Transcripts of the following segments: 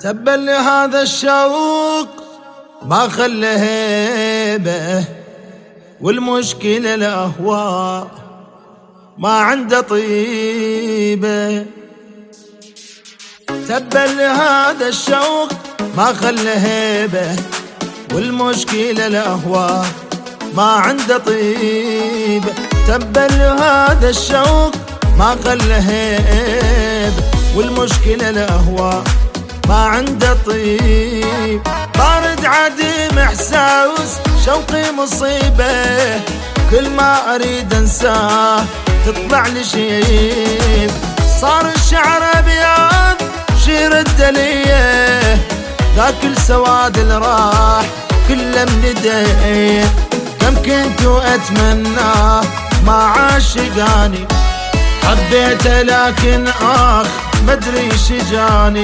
تبا لهذا الشوق ما خلى هيبه، والمشكلة الأهواء ما عنده طيبة. تبا لهذا الشوق ما خلى هيبة، والمشكلة الأهواء ما عنده طيبة. تبا لهذا الشوق ما خلى هيبة، والمشكلة الأهواء ما عنده طيب. بارد عديم إحساس شوقي مصيبة، كل ما أريد أنساه تطلع لي شيب. صار الشعر أبيض شير الدلية، ذاك السواد اللي راح كله من يديه. كم كنت أتمناه ما عاشقاني، حبيته لكن مدري شجاني.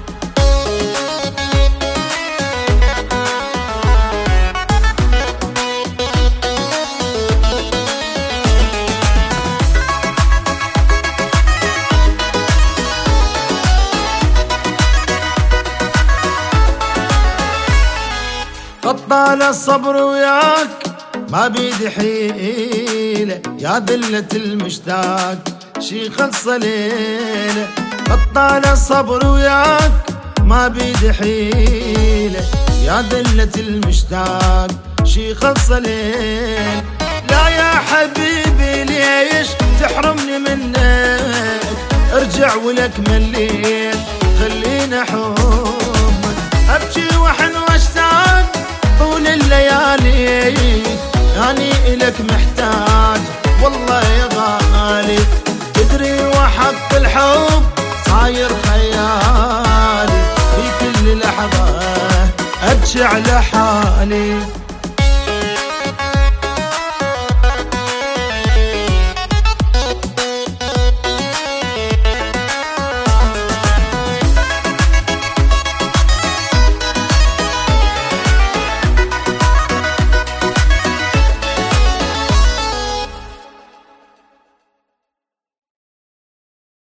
طال الصبر وياك ما بيد حيلة، يا ذلة المشتاق شي خلص ليلة. طال الصبر وياك ما بيد حيلة، يا ذلة المشتاق شي خلص ليلة. لا يا حبيبي ليش تحرمني منك، ارجع ولك مليت خلينا حبك. ابكي وحن واشتاق طول الليالي، أني إلك محتاج والله يا غالي. تدري وحق الحب صاير خيالي، في كل لحظة أبكي على حالي.